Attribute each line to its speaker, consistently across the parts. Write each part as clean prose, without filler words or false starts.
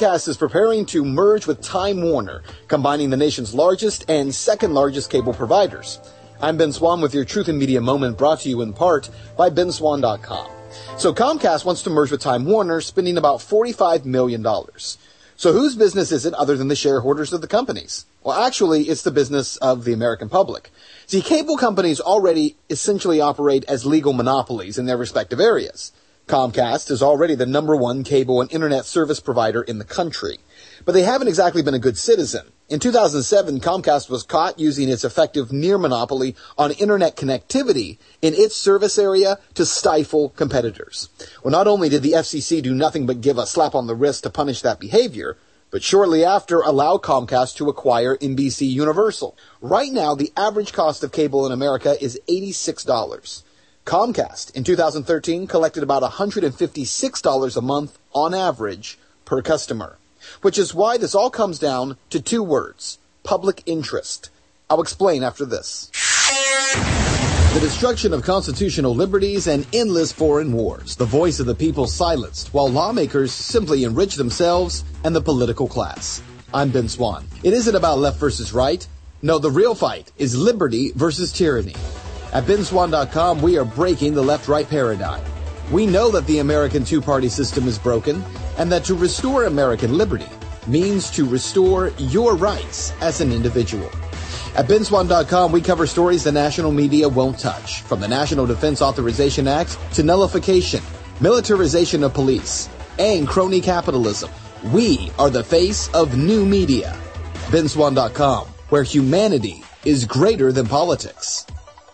Speaker 1: Comcast is preparing to merge with Time Warner, combining the nation's largest and second largest cable providers. I'm Ben Swan with your Truth in Media Moment, brought to you in part by benswan.com. So Comcast wants to merge with Time Warner, spending about $45 million. So whose business is it other than the shareholders of the companies? Well, actually, it's the business of the American public. See, cable companies already essentially operate as legal monopolies in their respective areas. Comcast is already the number one cable and internet service provider in the country. But they haven't exactly been a good citizen. In 2007, Comcast was caught using its effective near monopoly on internet connectivity in its service area to stifle competitors. Well, not only did the FCC do nothing but give a slap on the wrist to punish that behavior, but shortly after allow Comcast to acquire NBC Universal. Right now, the average cost of cable in America is $86. Comcast, in 2013, collected about $156 a month on average per customer, which is why this all comes down to two words: public interest. I'll explain after this. The destruction of constitutional liberties and endless foreign wars. The voice of the people silenced, while lawmakers simply enrich themselves and the political class. I'm Ben Swan. It isn't about left versus right. No, the real fight is liberty versus tyranny. At benswan.com, we are breaking the left-right paradigm. We know that the American two-party system is broken, and that to restore American liberty means to restore your rights as an individual. At benswan.com, we cover stories the national media won't touch, from the National Defense Authorization Act to nullification, militarization of police, and crony capitalism. We are the face of new media. benswan.com, where humanity is greater than politics.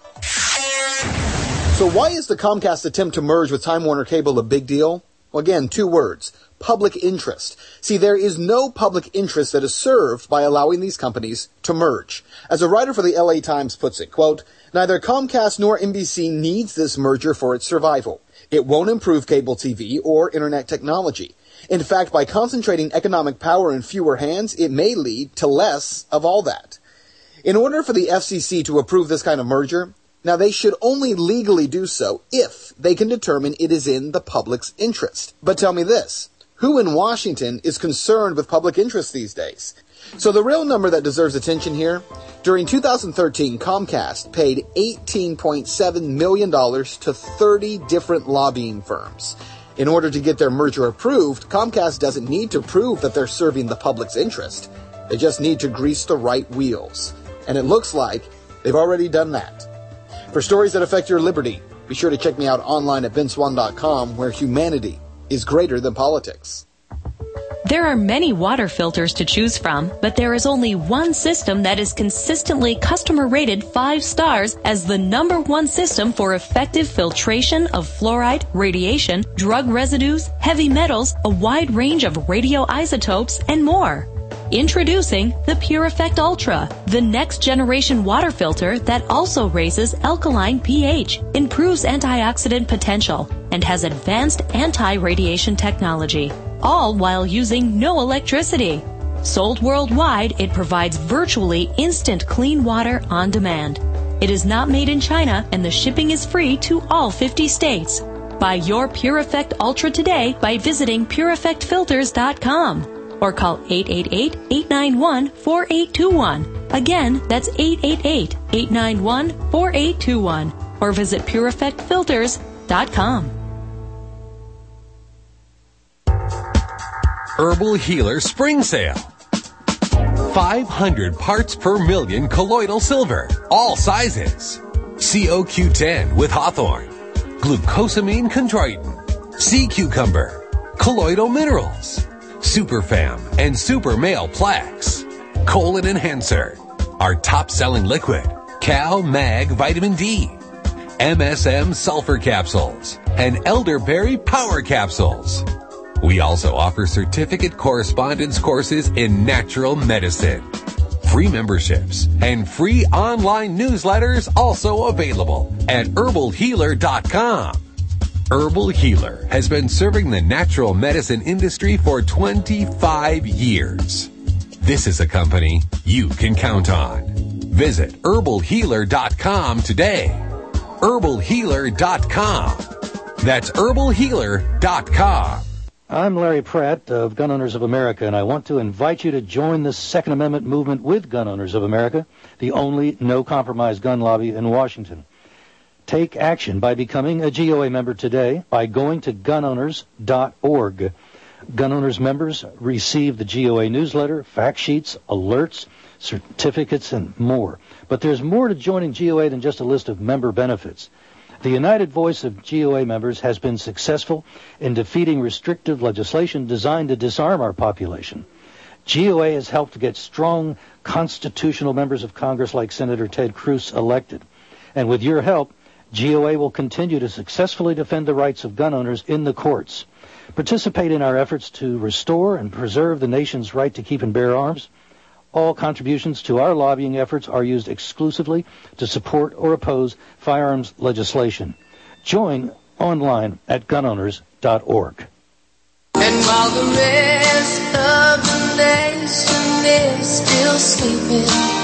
Speaker 1: So why is the Comcast attempt to merge with Time Warner Cable a big deal? Well, again, two words: public interest. See, there is no public interest that is served by allowing these companies to merge. As a writer for the LA Times puts it, quote, "Neither Comcast nor NBC needs this merger for its survival. It won't improve cable TV or internet technology. In fact, by concentrating economic power in fewer hands, it may lead to less of all that." In order for the FCC to approve this kind of merger, now, they should only legally do so if they can determine it is in the public's interest. But tell me this: who in Washington is concerned with public interest these days? So the real number that deserves attention here: during 2013, Comcast paid $18.7 million to 30 different lobbying firms. In order to get their merger approved, Comcast doesn't need to prove that they're serving the public's interest. They just need to grease the right wheels. And it looks like they've already done that. For stories that affect your liberty, be sure to check me out online at benswan.com, where humanity is greater than politics.
Speaker 2: There are many water filters to choose from, but there is only one system that is consistently customer rated 5 stars as the #1 system for effective filtration of fluoride, radiation, drug residues, heavy metals, a wide range of radioisotopes, and more. Introducing the Pure Effect Ultra, the next generation water filter that also raises alkaline pH, improves antioxidant potential, and has advanced anti-radiation technology, all while using no electricity. Sold worldwide, it provides virtually instant clean water on demand. It is not made in China, and the shipping is free to all 50 states. Buy your Pure Effect Ultra today by visiting PureEffectFilters.com. or call 888-891-4821. Again, that's 888-891-4821. Or visit PureEffectFilters.com.
Speaker 3: Herbal Healer Spring Sale. 500 parts per million colloidal silver, all sizes. COQ10 with hawthorn, glucosamine chondroitin, sea cucumber, colloidal minerals, Superfam and Super Male Plaques, Colon Enhancer, our top-selling liquid, Cal Mag Vitamin D, MSM Sulfur Capsules, and Elderberry Power Capsules. We also offer certificate correspondence courses in natural medicine. Free memberships and free online newsletters also available at herbalhealer.com. Herbal Healer has been serving the natural medicine industry for 25 years. This is a company you can count on. Visit herbalhealer.com today. herbalhealer.com. That's herbalhealer.com.
Speaker 4: I'm Larry Pratt of Gun Owners of America, and I want to invite you to join the Second Amendment movement with Gun Owners of America, the only no-compromise gun lobby in Washington. Take action by becoming a GOA member today by going to gunowners.org. Gun Owners members receive the GOA newsletter, fact sheets, alerts, certificates, and more. But there's more to joining GOA than just a list of member benefits. The united voice of GOA members has been successful in defeating restrictive legislation designed to disarm our population. GOA has helped get strong constitutional members of Congress like Senator Ted Cruz elected. And with your help, GOA will continue to successfully defend the rights of gun owners in the courts. Participate in our efforts to restore and preserve the nation's right to keep and bear arms. All contributions to our lobbying efforts are used exclusively to support or oppose firearms legislation. Join online at gunowners.org.
Speaker 5: And while the rest of the nation is still sleeping,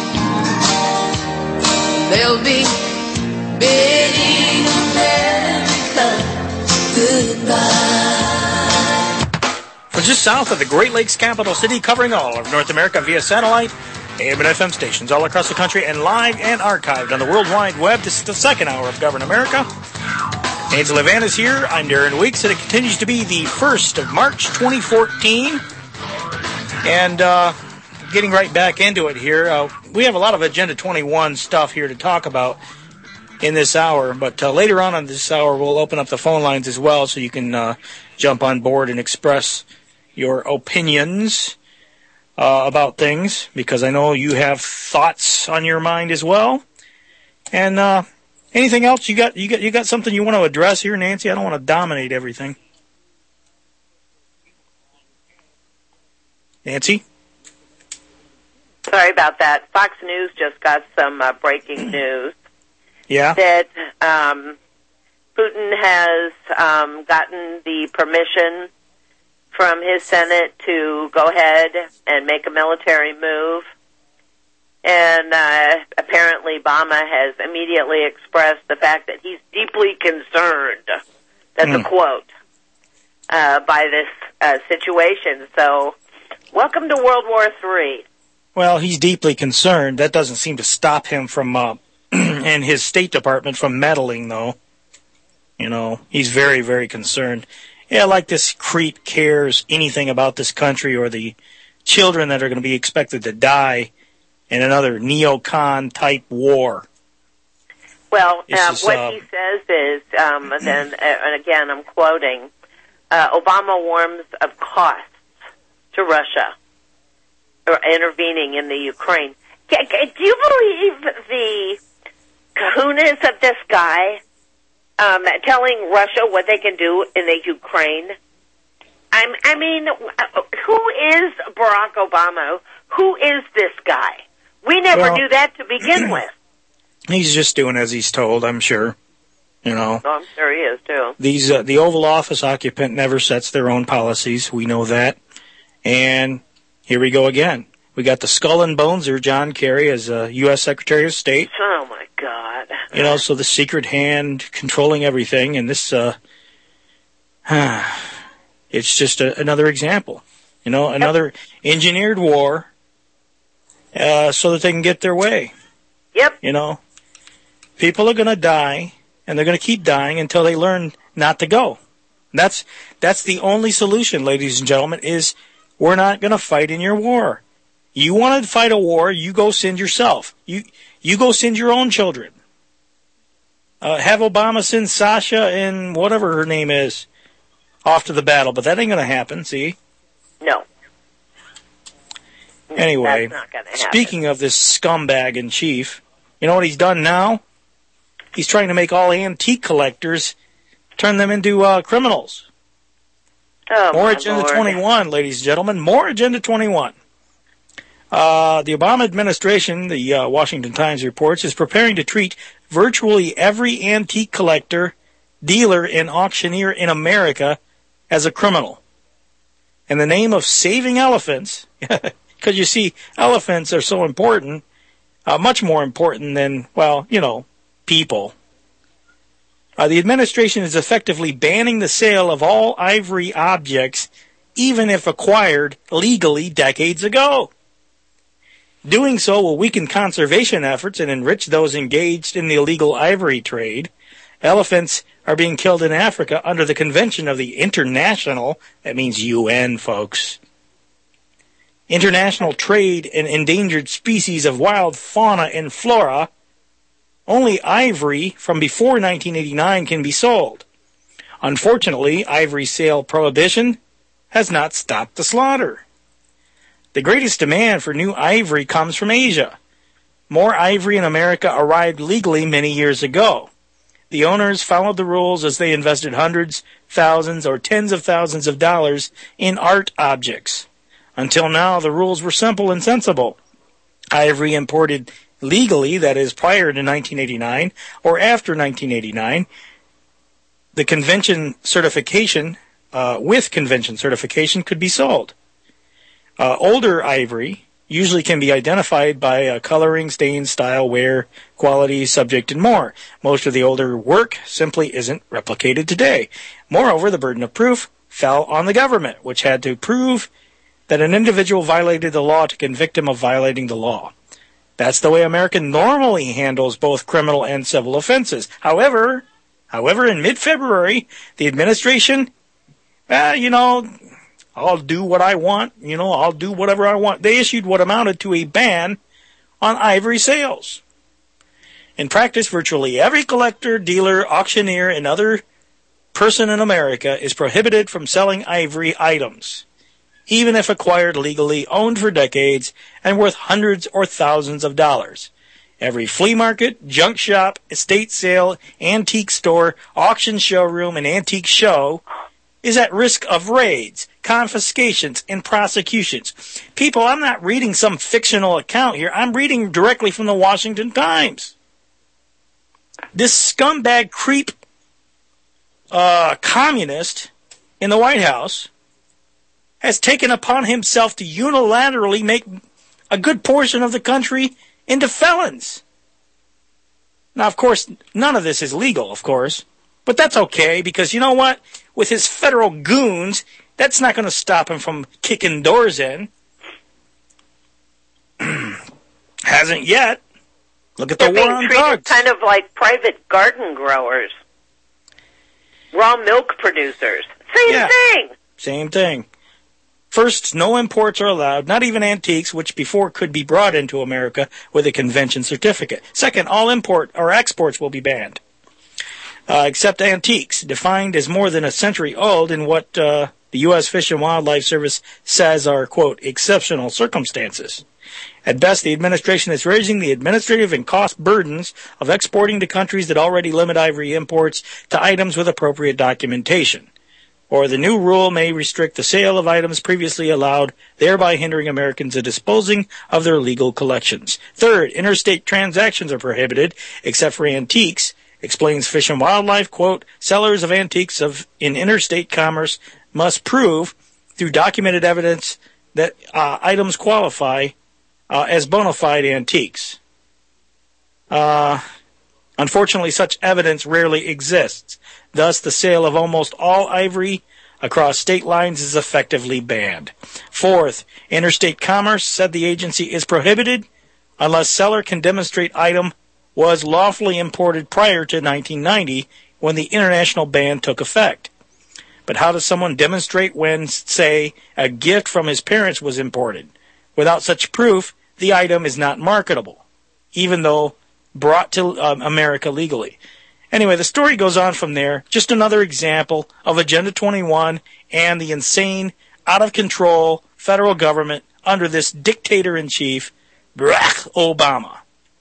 Speaker 5: they'll be bidding America goodbye.
Speaker 6: We're just south of the Great Lakes capital city, covering all of North America via satellite, AM and FM stations all across the country, and live and archived on the World Wide Web. This is the second hour of Govern America. Angela Van is here. I'm Darren Weeks, and it continues to be the 1st of March, 2014. And getting right back into it here, we have a lot of Agenda 21 stuff here to talk about in this hour, but later on in this hour, we'll open up the phone lines as well, so you can jump on board and express your opinions about things, because I know you have thoughts on your mind as well. And anything else you got something you want to address here, Nancy? I don't want to dominate everything. Nancy?
Speaker 7: Sorry about that. Fox News just got some breaking news.
Speaker 6: Yeah.
Speaker 7: That Putin has gotten the permission from his Senate to go ahead and make a military move. And apparently Obama has immediately expressed the fact that he's deeply concerned, that's a quote, by this situation. So, welcome to World War III.
Speaker 6: Well, he's deeply concerned. That doesn't seem to stop him from, and his State Department from meddling, though. You know, he's very, very concerned. Yeah, like this creep cares anything about this country or the children that are going to be expected to die in another neocon-type war.
Speaker 7: Well, what he says is, and again, I'm quoting, Obama warns of costs to Russia or intervening in the Ukraine. Do you believe the kahunas of this guy telling Russia what they can do in the Ukraine? I mean, who is Barack Obama? Who is this guy? We never knew that to begin with.
Speaker 6: He's just doing as he's told, I'm sure. You know.
Speaker 7: Oh, I'm sure he is, too.
Speaker 6: These the Oval Office occupant never sets their own policies. We know that. And here we go again. We got the skull and boneser, John Kerry, as U.S. Secretary of State.
Speaker 7: Oh, my God.
Speaker 6: You know, so the secret hand controlling everything. And this, it's just another example. You know, another engineered war so that they can get their way.
Speaker 7: Yep.
Speaker 6: You know, people are going to die, and they're going to keep dying until they learn not to go. That's the only solution, ladies and gentlemen, is we're not going to fight in your war. You want to fight a war, you go send yourself. You go send your own children. Have Obama send Sasha and whatever her name is off to the battle, but that ain't going to happen, see?
Speaker 7: No.
Speaker 6: Anyway,
Speaker 7: that's not gonna happen.
Speaker 6: Speaking of this scumbag in chief, you know what he's done now? He's trying to make all antique collectors, turn them into criminals.
Speaker 7: Oh,
Speaker 6: more Agenda
Speaker 7: Lord.
Speaker 6: 21, ladies and gentlemen. More Agenda 21. The Obama administration, the Washington Times reports, is preparing to treat virtually every antique collector, dealer, and auctioneer in America as a criminal. In the name of saving elephants, because you see, elephants are so important, much more important than, well, you know, people. The administration is effectively banning the sale of all ivory objects, even if acquired legally decades ago. Doing so will weaken conservation efforts and enrich those engaged in the illegal ivory trade. Elephants are being killed in Africa under the Convention of the International, that means UN, folks, International Trade in Endangered Species of Wild Fauna and Flora. Only ivory from before 1989 can be sold. Unfortunately, ivory sale prohibition has not stopped the slaughter. The greatest demand for new ivory comes from Asia. More ivory in America arrived legally many years ago. The owners followed the rules as they invested hundreds, thousands, or tens of thousands of dollars in art objects. Until now, the rules were simple and sensible. Ivory imported legally, that is, prior to 1989 or after 1989, the convention certification, with convention certification, could be sold. Older ivory usually can be identified by coloring, stain, style, wear, quality, subject, and more. Most of the older work simply isn't replicated today. Moreover, the burden of proof fell on the government, which had to prove that an individual violated the law to convict him of violating the law. That's the way America normally handles both criminal and civil offenses. However, in mid-February, the administration, I'll do what I want, I'll do whatever I want. They issued what amounted to a ban on ivory sales. In practice, virtually every collector, dealer, auctioneer, and other person in America is prohibited from selling ivory items, even if acquired legally, owned for decades, and worth hundreds or thousands of dollars. Every flea market, junk shop, estate sale, antique store, auction showroom, and antique show is at risk of raids, confiscations, and prosecutions. People, I'm not reading some fictional account here. I'm reading directly from the Washington Times. This scumbag creep communist in the White House has taken upon himself to unilaterally make a good portion of the country into felons. Now, of course, none of this is legal, of course, but that's okay, because you know what? With his federal goons, that's not going to stop him from kicking doors in. Hasn't yet. Look at the war on drugs.
Speaker 7: Kind of like private garden growers, raw milk producers. Same thing. Same
Speaker 6: thing. First, no imports are allowed, not even antiques, which before could be brought into America with a convention certificate. Second, all import or exports will be banned, except antiques, defined as more than a century old in what the U.S. Fish and Wildlife Service says are, quote, exceptional circumstances. At best, the administration is raising the administrative and cost burdens of exporting to countries that already limit ivory imports to items with appropriate documentation. Or the new rule may restrict the sale of items previously allowed, thereby hindering Americans in disposing of their legal collections. Third, interstate transactions are prohibited, except for antiques, explains Fish and Wildlife, quote, sellers of antiques in interstate commerce must prove through documented evidence that items qualify as bona fide antiques. Unfortunately, such evidence rarely exists. Thus, the sale of almost all ivory across state lines is effectively banned. Fourth, interstate commerce, said the agency, is prohibited unless seller can demonstrate item was lawfully imported prior to 1990 when the international ban took effect. But how does someone demonstrate when, say, a gift from his parents was imported? Without such proof, the item is not marketable, even though brought to America legally. Anyway, the story goes on from there. Just another example of Agenda 21 and the insane, out-of-control federal government under this dictator-in-chief, Barack Obama.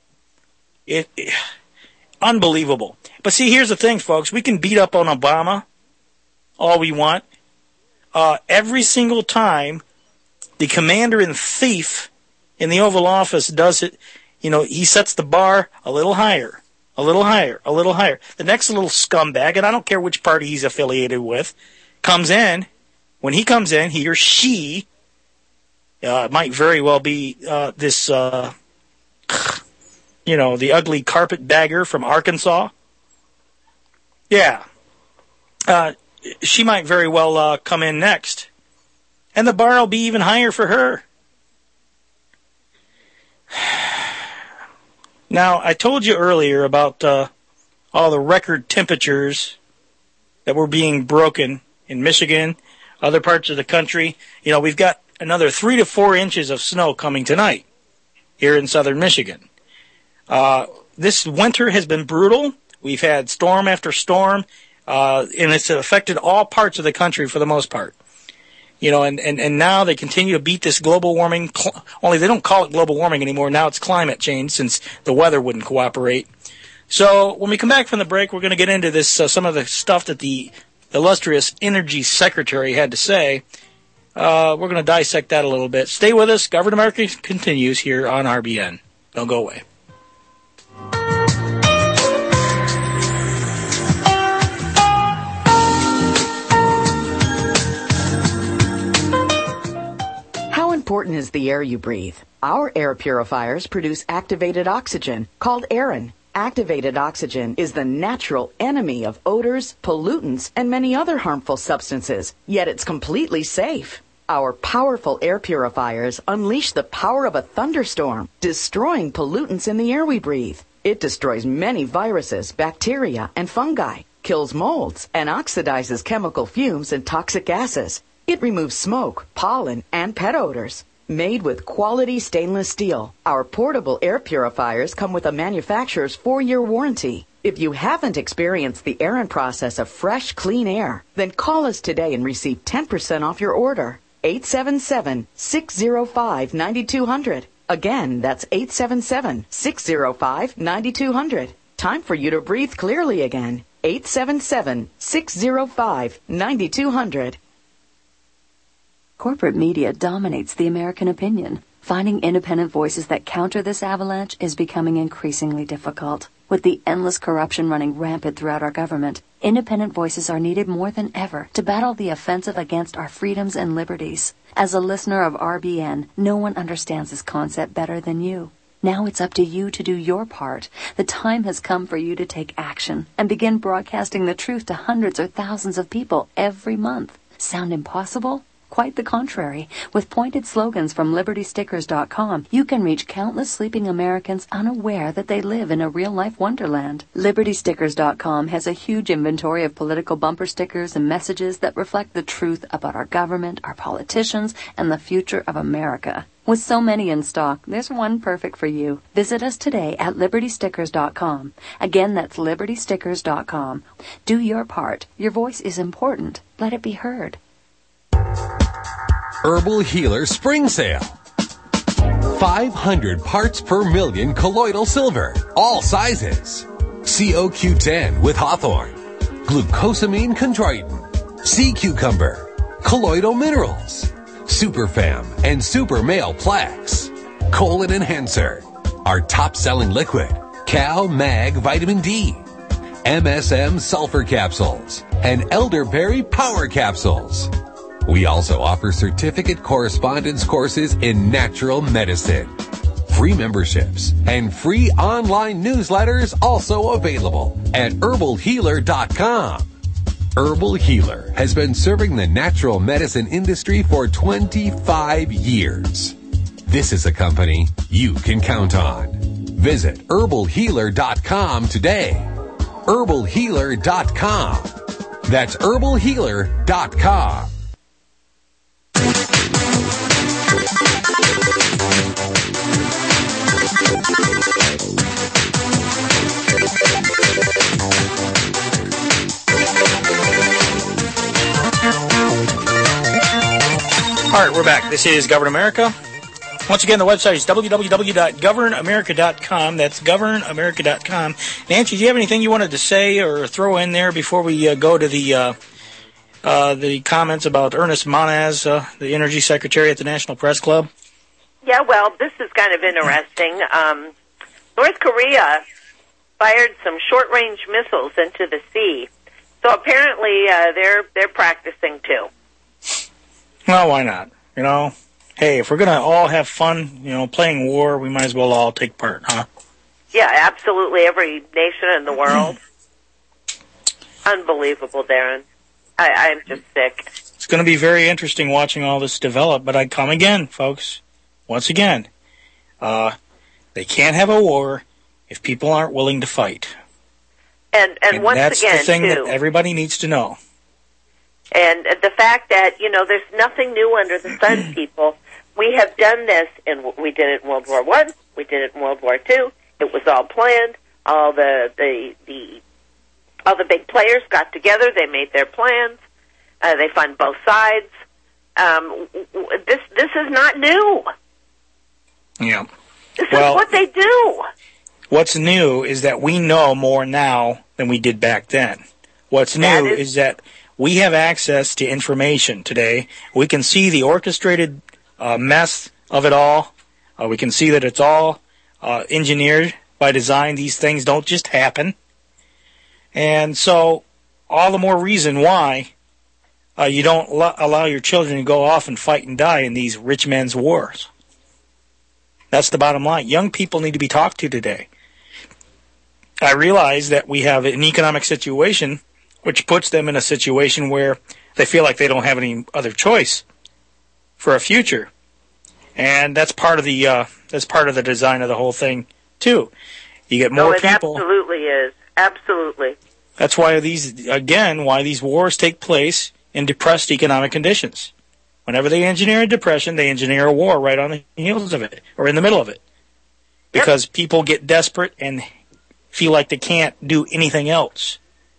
Speaker 6: Unbelievable. But see, here's the thing, folks. We can beat up on Obama all we want. Every single time the commander-in-thief in the Oval Office does it, he sets the bar a little higher, a little higher, a little higher. The next little scumbag, and I don't care which party he's affiliated with, comes in. When he comes in, he or she, might very well be this, the ugly carpetbagger from Arkansas. Yeah. She might very well come in next. And the bar will be even higher for her. Now, I told you earlier about all the record temperatures that were being broken in Michigan, other parts of the country. You know, we've got another 3 to 4 inches of snow coming tonight here in southern Michigan. This winter has been brutal. We've had storm after storm, and it's affected all parts of the country for the most part. You know, and now they continue to beat this global warming, only they don't call it global warming anymore. Now it's climate change since the weather wouldn't cooperate. So when we come back from the break, we're going to get into this, some of the stuff that the illustrious Energy Secretary had to say. We're going to dissect that a little bit. Stay with us. Govern America continues here on RBN. Don't go away.
Speaker 8: How important is the air you breathe? Our air purifiers produce activated oxygen, called Aerin. Activated oxygen is the natural enemy of odors, pollutants, and many other harmful substances, yet it's completely safe. Our powerful air purifiers unleash the power of a thunderstorm, destroying pollutants in the air we breathe. It destroys many viruses, bacteria, and fungi, kills molds, and oxidizes chemical fumes and toxic gases. It removes smoke, pollen, and pet odors. Made with quality stainless steel, our portable air purifiers come with a manufacturer's 4-year warranty. If you haven't experienced the Aerin process of fresh, clean air, then call us today and receive 10% off your order. 877-605-9200. Again, that's 877-605-9200. Time for you to breathe clearly again. 877-605-9200.
Speaker 9: Corporate media dominates the American opinion. Finding independent voices that counter this avalanche is becoming increasingly difficult. With the endless corruption running rampant throughout our government, independent voices are needed more than ever to battle the offensive against our freedoms and liberties. As a listener of RBN, no one understands this concept better than you. Now it's up to you to do your part. The time has come for you to take action and begin broadcasting the truth to hundreds or thousands of people every month. Sound impossible? Quite the contrary. With pointed slogans from LibertyStickers.com, you can reach countless sleeping Americans unaware that they live in a real-life wonderland. LibertyStickers.com has a huge inventory of political bumper stickers and messages that reflect the truth about our government, our politicians, and the future of America. With so many in stock, there's one perfect for you. Visit us today at LibertyStickers.com. Again, that's LibertyStickers.com. Do your part. Your voice is important. Let it be heard.
Speaker 3: Herbal Healer Spring Sale. 500 parts per million colloidal silver, all sizes. COQ10 with Hawthorne, glucosamine chondroitin, sea cucumber, colloidal minerals, Superfam and Super Male Plex, colon enhancer, our top-selling liquid, Cal Mag Vitamin D, MSM sulfur capsules, and elderberry power capsules. We also offer certificate correspondence courses in natural medicine. Free memberships and free online newsletters also available at herbalhealer.com. Herbal Healer has been serving the natural medicine industry for 25 years. This is a company you can count on. Visit herbalhealer.com today. herbalhealer.com. That's herbalhealer.com.
Speaker 6: All right, we're back. This is Govern America. Once again, the website is www.governamerica.com. That's governamerica.com. Nancy, do you have anything you wanted to say or throw in there before we go to the comments about Ernest Moniz, the Energy Secretary at the National Press Club?
Speaker 7: Yeah, well, this is kind of interesting. North Korea fired some short-range missiles into the sea, so apparently they're practicing too.
Speaker 6: Well, why not? You know, hey, if we're going to all have fun, you know, playing war, we might as well all take part, huh?
Speaker 7: Yeah, absolutely. Every nation in the world. Unbelievable, Darren. I'm just sick.
Speaker 6: It's going to be very interesting watching all this develop, but I come again, folks. Once again, they can't have a war if people aren't willing to fight.
Speaker 7: And once
Speaker 6: that's
Speaker 7: again,
Speaker 6: the thing that everybody needs to know.
Speaker 7: And the fact that, there's nothing new under the sun, people. We have done this, and we did it in World War I. We did it in World War II. It was all planned. All the big players got together. They made their plans. They fund both sides. This is not new.
Speaker 6: Yeah.
Speaker 7: This is what they do.
Speaker 6: What's new is that we know more now than we did back then. What's new is that we have access to information today. We can see the orchestrated mess of it all. We can see that it's all engineered by design. These things don't just happen. And so all the more reason why you don't allow your children to go off and fight and die in these rich men's wars. That's the bottom line. Young people need to be talked to today. I realize that we have an economic situation which puts them in a situation where they feel like they don't have any other choice for a future. And that's part of the design of the whole thing too. You get more people.
Speaker 7: It absolutely is. Absolutely.
Speaker 6: That's why these wars take place in depressed economic conditions. Whenever they engineer a depression, they engineer a war right on the heels of it, or in the middle of it. Because people get desperate and feel like they can't do anything else.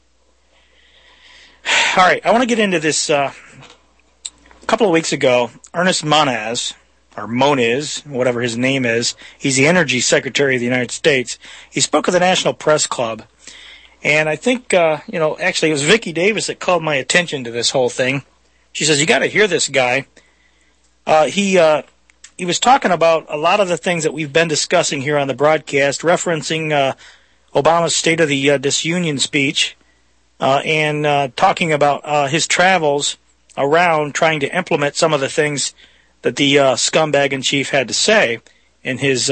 Speaker 6: All right, I want to get into this. A couple of weeks ago, Ernest Moniz, or Moniz, whatever his name is, he's the Energy Secretary of the United States. He spoke at the National Press Club. And I think, actually it was Vicki Davis that called my attention to this whole thing. She says, you got to hear this guy. He was talking about a lot of the things that we've been discussing here on the broadcast, referencing Obama's State of the Disunion speech, and talking about his travels around trying to implement some of the things that the scumbag in chief had to say in his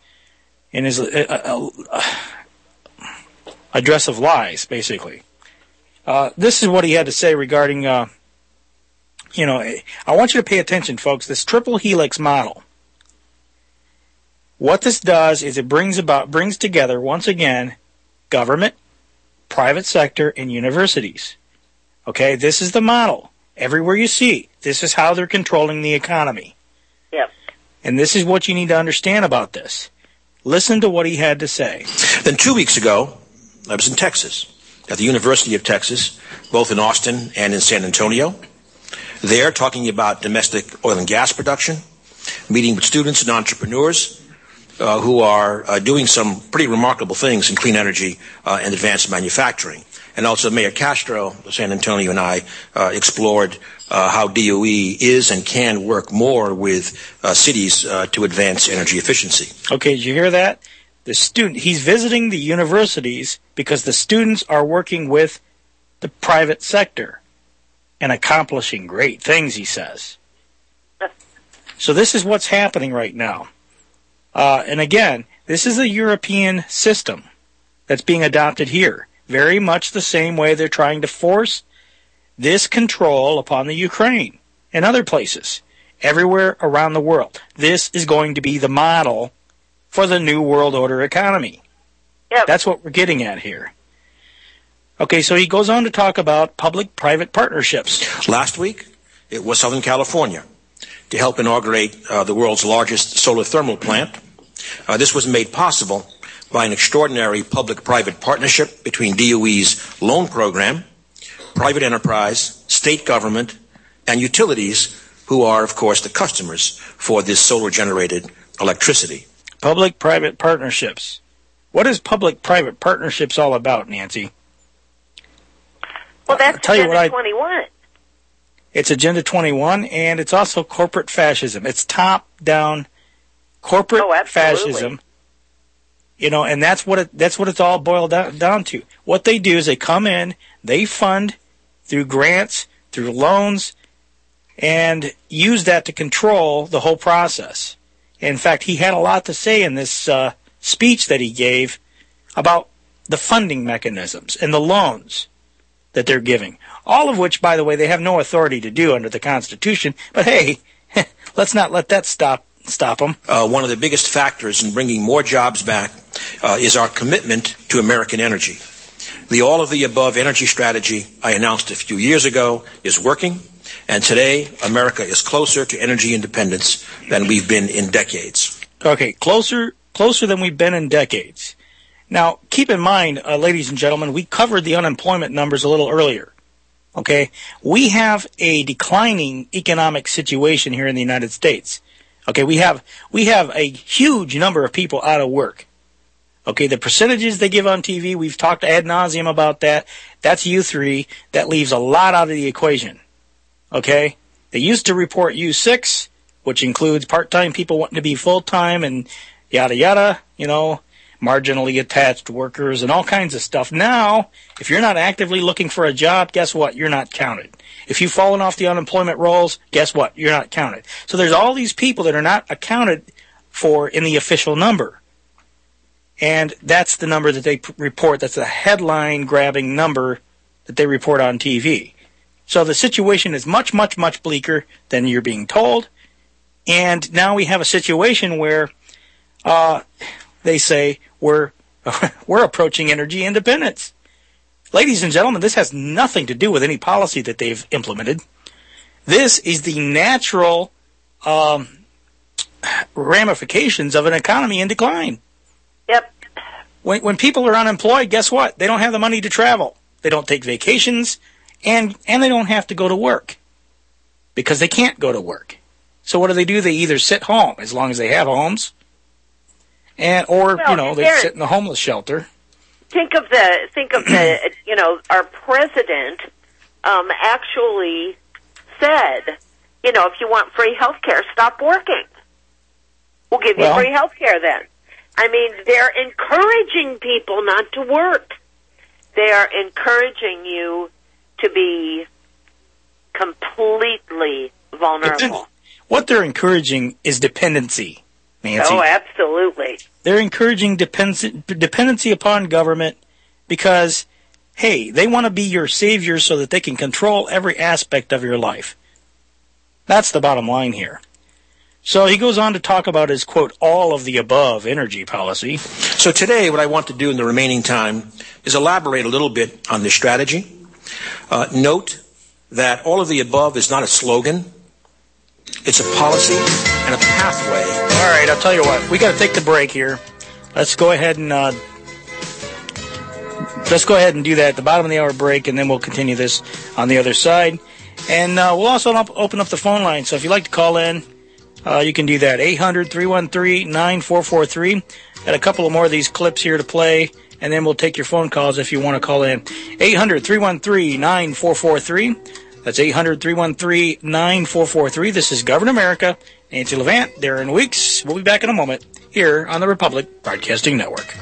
Speaker 6: address of lies, basically. This is what he had to say regarding, I want you to pay attention, folks, this triple helix model. What this does is it brings together, once again, government, private sector, and universities. Okay, this is the model. Everywhere you see, this is how they're controlling the economy.
Speaker 7: Yep.
Speaker 6: And this is what you need to understand about this. Listen to what he had to say.
Speaker 10: Then 2 weeks ago, I was in Texas, at the University of Texas, both in Austin and in San Antonio. There, talking about domestic oil and gas production, meeting with students and entrepreneurs who are doing some pretty remarkable things in clean energy and advanced manufacturing. And also Mayor Castro of San Antonio and I explored how DOE is and can work more with cities to advance energy efficiency.
Speaker 6: Okay, did you hear that? He's visiting the universities because the students are working with the private sector and accomplishing great things, he says. So this is what's happening right now. And again, this is a European system that's being adopted here. Very much the same way they're trying to force this control upon the Ukraine and other places, everywhere around the world. This is going to be the model for the New World Order economy.
Speaker 7: Yep.
Speaker 6: That's what we're getting at here. Okay, so he goes on to talk about public-private partnerships.
Speaker 10: Last week, it was Southern California to help inaugurate the world's largest solar thermal plant. This was made possible by an extraordinary public-private partnership between DOE's loan program, private enterprise, state government, and utilities, who are, of course, the customers for this solar-generated electricity.
Speaker 6: Public-private partnerships. What is public-private partnerships all about, Nancy?
Speaker 7: Well, that's Agenda 21.
Speaker 6: It's Agenda 21, and it's also corporate fascism. It's top-down corporate fascism. And that's what it's all boiled down to. What they do is they come in, they fund through grants, through loans, and use that to control the whole process. In fact, he had a lot to say in this speech that he gave about the funding mechanisms and the loans that they're giving. All of which, by the way, they have no authority to do under the Constitution. But hey, let's not let that stop them.
Speaker 10: One of the biggest factors in bringing more jobs back is our commitment to American energy. The all-of-the-above energy strategy I announced a few years ago is working, and today America is closer to energy independence than we've been in decades.
Speaker 6: Okay, closer than we've been in decades. Now, keep in mind, ladies and gentlemen, we covered the unemployment numbers a little earlier. Okay, we have a declining economic situation here in the United States. Okay, we have a huge number of people out of work. Okay, the percentages they give on TV, we've talked ad nauseum about that. That's U3. That leaves a lot out of the equation. Okay, they used to report U6, which includes part-time people wanting to be full-time and yada yada, marginally attached workers and all kinds of stuff. Now, if you're not actively looking for a job, guess what? You're not counted. If you've fallen off the unemployment rolls, guess what? You're not counted. So there's all these people that are not accounted for in the official number. And that's the number that they report. That's the headline-grabbing number that they report on TV. So the situation is much, much, much bleaker than you're being told. And now we have a situation where they say we're approaching energy independence. Ladies and gentlemen, this has nothing to do with any policy that they've implemented. This is the natural ramifications of an economy in decline.
Speaker 7: Yep.
Speaker 6: When people are unemployed, guess what? They don't have the money to travel. They don't take vacations, and they don't have to go to work because they can't go to work. So what do? They either sit home, as long as they have homes, or they sit in the homeless shelter.
Speaker 7: Think of the our president actually said, if you want free health care, stop working. We'll give you free health care then. I mean, they're encouraging people not to work. They are encouraging you to be completely vulnerable.
Speaker 6: What they're encouraging is dependency, Nancy.
Speaker 7: Oh, absolutely.
Speaker 6: They're encouraging dependency upon government because, hey, they want to be your savior so that they can control every aspect of your life. That's the bottom line here. So he goes on to talk about his, quote, all of the above energy policy.
Speaker 10: So today what I want to do in the remaining time is elaborate a little bit on this strategy. Note that all of the above is not a slogan. It's a policy and a pathway.
Speaker 6: All right, I'll tell you what. We got to take the break here. Let's go ahead and do that at the bottom of the hour break, and then we'll continue this on the other side. And we'll also open up the phone line. So if you'd like to call in, you can do that. 800-313-9443. Got a couple of more of these clips here to play, and then we'll take your phone calls if you want to call in. 800-313-9443. That's 800-313-9443. This is Governor America, Nancy Levant, Darren Weeks. We'll be back in a moment here on the Republic Broadcasting Network.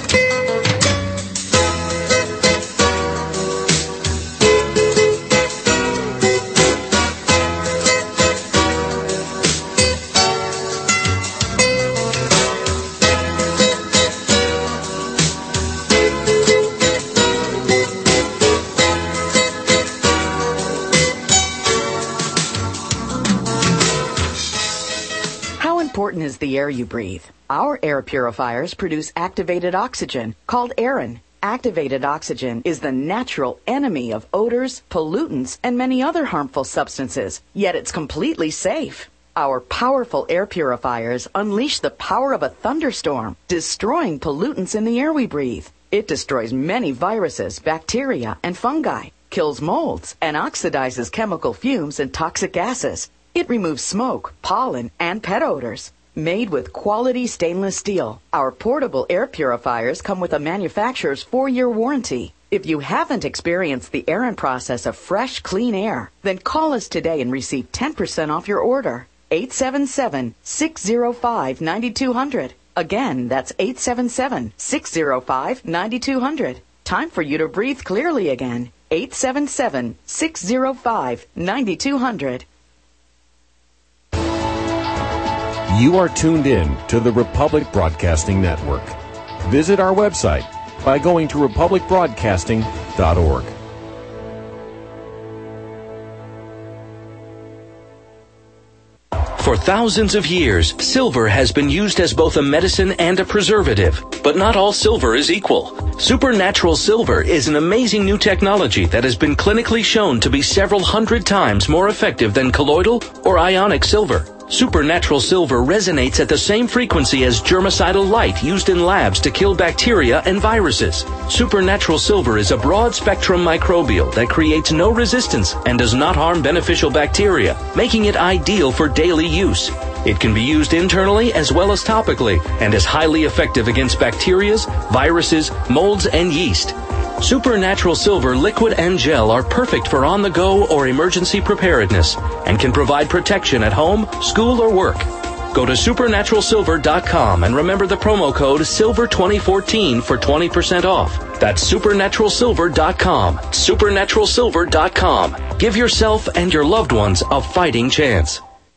Speaker 8: How important is the air you breathe? Our air purifiers produce activated oxygen, called Aerin. Activated oxygen is the natural enemy of odors, pollutants, and many other harmful substances, yet it's completely safe. Our powerful air purifiers unleash the power of a thunderstorm, destroying pollutants in the air we breathe. It destroys many viruses, bacteria, and fungi, kills molds, and oxidizes chemical fumes and toxic gases. It removes smoke, pollen, and pet odors. Made with quality stainless steel, our portable air purifiers come with a manufacturer's 4-year warranty. If you haven't experienced the Aerin process of fresh, clean air, then call us today and receive 10% off your order. 877-605-9200. Again, that's 877-605-9200. Time for you to breathe clearly again. 877-605-9200.
Speaker 11: You are tuned in to the Republic Broadcasting Network. Visit our website by going to republicbroadcasting.org.
Speaker 12: For thousands of years, silver has been used as both a medicine and a preservative. But not all silver is equal. Supernatural Silver is an amazing new technology that has been clinically shown to be several hundred times more effective than colloidal or ionic silver. Supernatural Silver resonates at the same frequency as germicidal light used in labs to kill bacteria and viruses. Supernatural Silver is a broad-spectrum microbial that creates no resistance and does not harm beneficial bacteria, making it ideal for daily use. It can be used internally as well as topically and is highly effective against bacteria, viruses, molds, and yeast. Supernatural Silver liquid and gel are perfect for on-the-go or emergency preparedness and can provide protection at home, school, or work. Go to supernaturalsilver.com and remember the promo code SILVER2014 for 20% off. That's supernaturalsilver.com. Supernaturalsilver.com. Give yourself and your loved ones a fighting chance.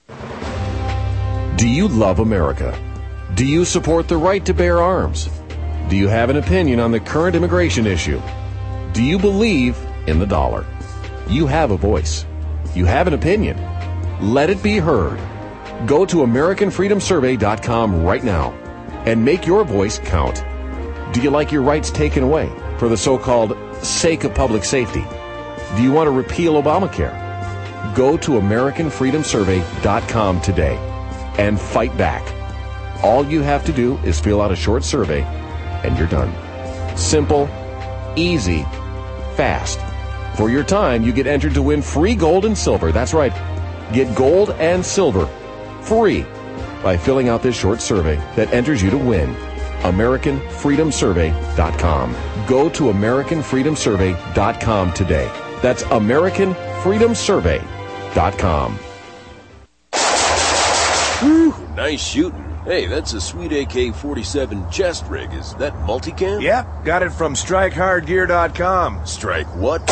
Speaker 11: Do you love America? Do you support the right to bear arms? Do you have an opinion on the current immigration issue? Do you believe in the dollar? You have a voice. You have an opinion. Let it be heard. Go to AmericanFreedomSurvey.com right now and make your voice count. Do you like your rights taken away for the so-called sake of public safety? Do you want to repeal Obamacare? Go to AmericanFreedomSurvey.com today and fight back. All you have to do is fill out a short survey and you're done. Simple, easy, fast. For your time, you get entered to win free gold and silver. That's right. Get gold and silver free by filling out this short survey that enters you to win. AmericanFreedomSurvey.com. Go to AmericanFreedomSurvey.com today. That's AmericanFreedomSurvey.com.
Speaker 13: Whew, nice shooting. Hey, that's a sweet AK-47 chest rig. Is that multicam?
Speaker 14: Yep, got it from StrikeHardGear.com.
Speaker 13: Strike what?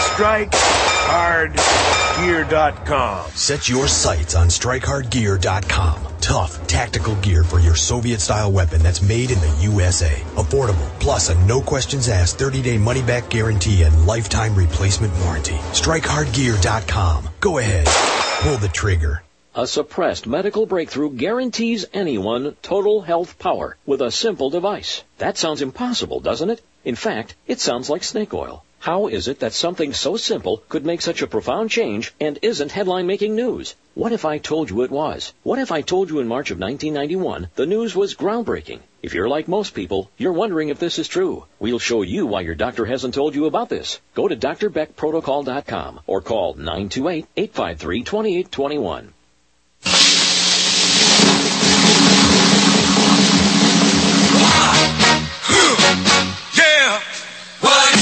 Speaker 14: StrikeHardGear.com.
Speaker 15: Set your sights on StrikeHardGear.com. Tough, tactical gear for your Soviet-style weapon that's made in the USA. Affordable, plus a no-questions-asked 30-day money-back guarantee and lifetime replacement warranty. StrikeHardGear.com. Go ahead. Pull the trigger.
Speaker 16: A suppressed medical breakthrough guarantees anyone total health power with a simple device. That sounds impossible, doesn't it? In fact, it sounds like snake oil. How is it that something so simple could make such a profound change and isn't headline-making news? What if I told you it was? What if I told you in March of 1991 the news was groundbreaking? If you're like most people, you're wondering if this is true. We'll show you why your doctor hasn't told you about this. Go to drbeckprotocol.com or call 928-853-2821.
Speaker 17: Yeah. What?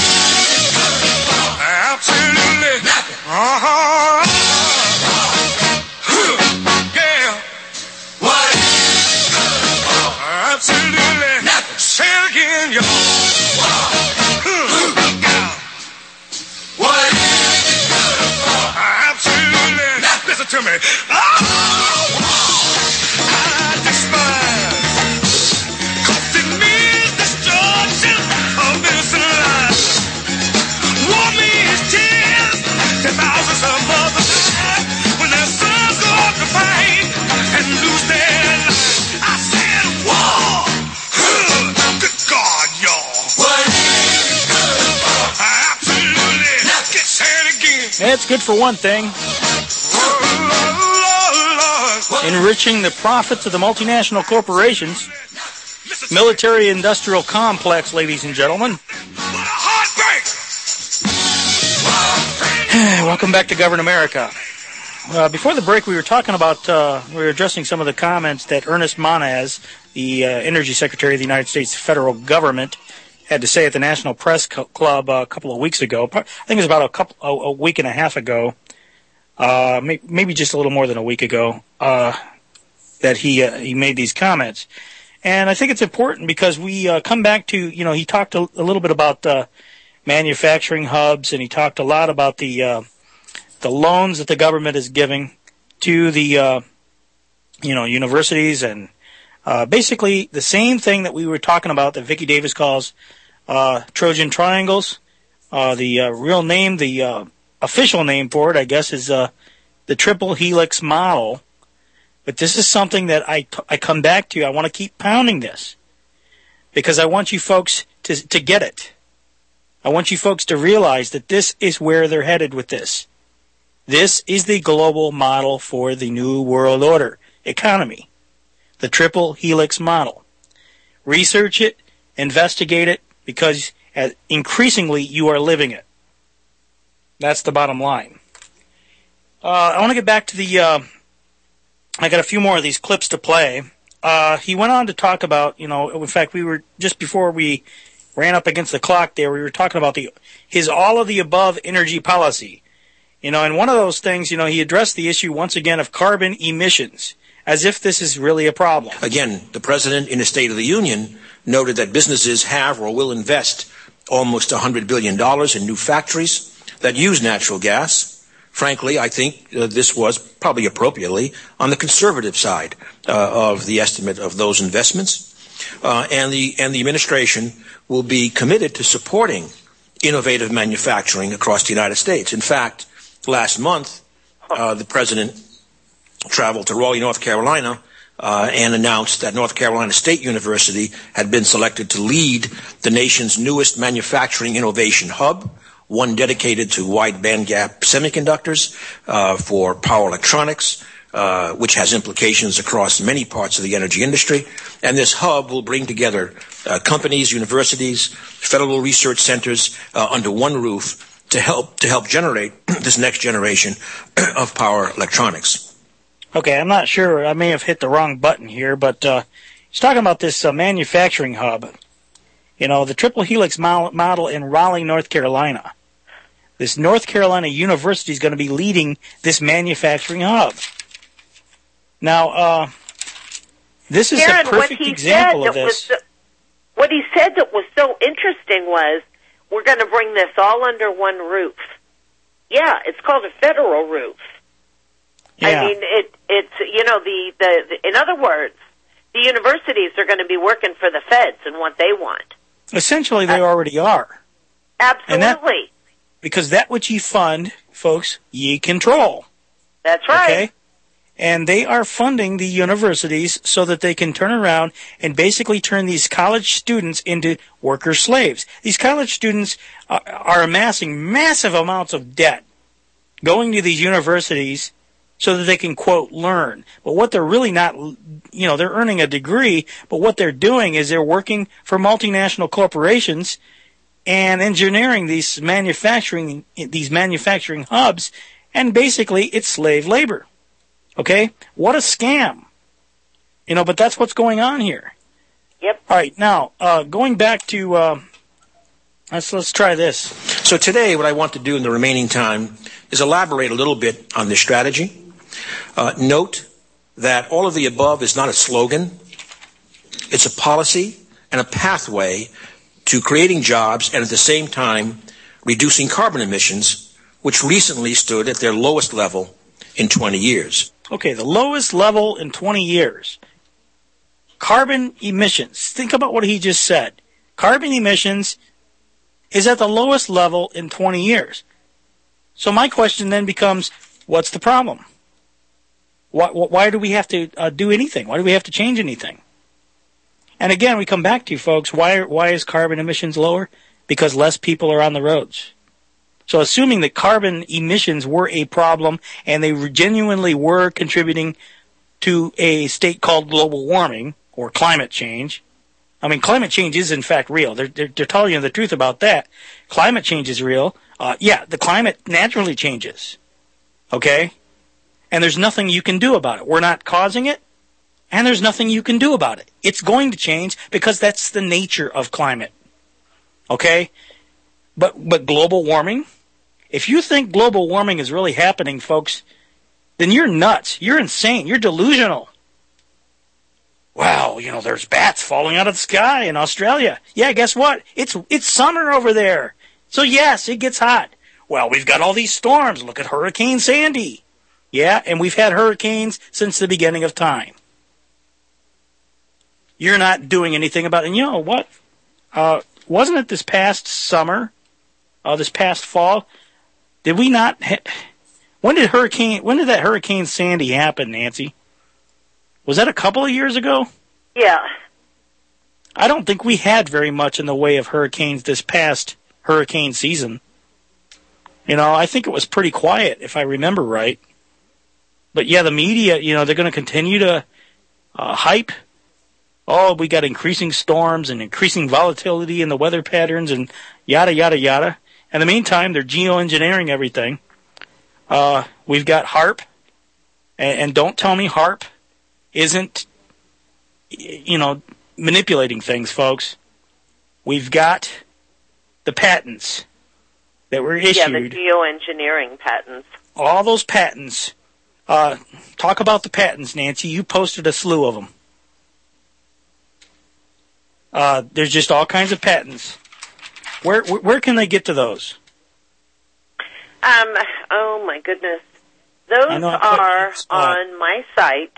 Speaker 17: Absolutely. Uh-huh. Yeah. What? Absolutely. Say it again, y'all. What? Absolutely. Listen to me.
Speaker 6: It's good for one thing. Enriching the profits of the multinational corporations. Military-industrial complex, ladies and gentlemen. Welcome back to Govern America. Before the break, we were talking about, we were addressing some of the comments that Ernest Moniz, the Energy Secretary of the United States federal government, had to say at the National Press Club a couple of weeks ago. I think it was about a week and a half ago, maybe just a little more than a week ago, that he made these comments. And I think it's important because we come back to, he talked a little bit about manufacturing hubs, and he talked a lot about the loans that the government is giving to the universities, and basically the same thing that we were talking about that Vicki Davis calls Trojan triangles. The real name, the official name for it, I guess, is the triple helix model. But this is something that I come back to. I want to keep pounding this because I want you folks to get it. I want you folks to realize that this is where they're headed with this. This is the global model for the New World Order economy, the triple helix model. Research it, investigate it, because increasingly you are living it. That's the bottom line. I want to get back to the... I got a few more of these clips to play. He went on to talk about, in fact, we were, just before we ran up against the clock there, we were talking about his all-of-the-above energy policy. And one of those things, he addressed the issue once again of carbon emissions, as if this is really a problem.
Speaker 10: Again, the President in his State of the Union noted that businesses have or will invest almost $100 billion in new factories that use natural gas. Frankly, I think this was probably appropriately on the conservative side of the estimate of those investments. And the administration will be committed to supporting innovative manufacturing across the United States. In fact, last month, the President traveled to Raleigh, North Carolina, and announced that North Carolina State University had been selected to lead the nation's newest manufacturing innovation hub, one dedicated to wide bandgap semiconductors for power electronics, which has implications across many parts of the energy industry. And this hub will bring together companies, universities, federal research centers under one roof to help generate this next generation of power electronics.
Speaker 6: Okay, I'm not sure. I may have hit the wrong button here, but he's talking about this manufacturing hub. The triple helix model in Raleigh, North Carolina. This North Carolina University is going to be leading this manufacturing hub. Now, this is
Speaker 7: Aaron,
Speaker 6: a perfect example of this.
Speaker 7: What he said that was so interesting was, we're going to bring this all under one roof. Yeah, it's called a federal roof.
Speaker 6: Yeah.
Speaker 7: I mean, it's in other words, the universities are going to be working for the feds and what they want.
Speaker 6: Essentially, they already are.
Speaker 7: Absolutely.
Speaker 6: Because that which ye fund, folks, ye control.
Speaker 7: That's right.
Speaker 6: Okay? And they are funding the universities so that they can turn around and basically turn these college students into worker slaves. These college students are amassing massive amounts of debt going to these universities so that they can, quote, learn. But what they're really not, they're earning a degree, but what they're doing is they're working for multinational corporations and engineering these manufacturing hubs, and basically it's slave labor. Okay? What a scam. But that's what's going on here.
Speaker 7: Yep.
Speaker 6: All right, now, going back to, let's try this.
Speaker 10: So today, what I want to do in the remaining time is elaborate a little bit on this strategy. Note that all of the above is not a slogan. It's a policy and a pathway to creating jobs and at the same time reducing carbon emissions, which recently stood at their lowest level in 20 years.
Speaker 6: Okay, the lowest level in 20 years. Carbon emissions. Think about what he just said. Carbon emissions is at the lowest level in 20 years. So my question then becomes, what's the problem? Why do we have to do anything? Why do we have to change anything? And again, we come back to, folks, why is carbon emissions lower? Because less people are on the roads. So assuming that carbon emissions were a problem and they genuinely were contributing to a state called global warming or climate change, I mean, climate change is in fact real. They're telling you the truth about that. Climate change is real. The climate naturally changes. Okay? And there's nothing you can do about it. We're not causing it, and there's nothing you can do about it. It's going to change because that's the nature of climate. Okay? But global warming? If you think global warming is really happening, folks, then you're nuts. You're insane. You're delusional. Well, there's bats falling out of the sky in Australia. Yeah, guess what? It's summer over there. So yes, it gets hot. Well, we've got all these storms. Look at Hurricane Sandy. Yeah, and we've had hurricanes since the beginning of time. You're not doing anything about it. And you know what? Wasn't it this past summer, this past fall? Did we not? When did that Hurricane Sandy happen, Nancy? Was that a couple of years ago?
Speaker 7: Yeah.
Speaker 6: I don't think we had very much in the way of hurricanes this past hurricane season. You know, I think it was pretty quiet, if I remember right. But yeah, the media, you know, they're going to continue to hype. Oh, we got increasing storms and increasing volatility in the weather patterns and yada, yada, yada. In the meantime, they're geoengineering everything. We've got HAARP. And don't tell me HAARP isn't, you know, manipulating things, folks. We've got the patents that were issued.
Speaker 7: Yeah, the geoengineering patents.
Speaker 6: All those patents. Talk about the patents, Nancy. You posted a slew of them. There's just all kinds of patents. Where can they get to those?
Speaker 7: Oh my goodness. Those are on my site,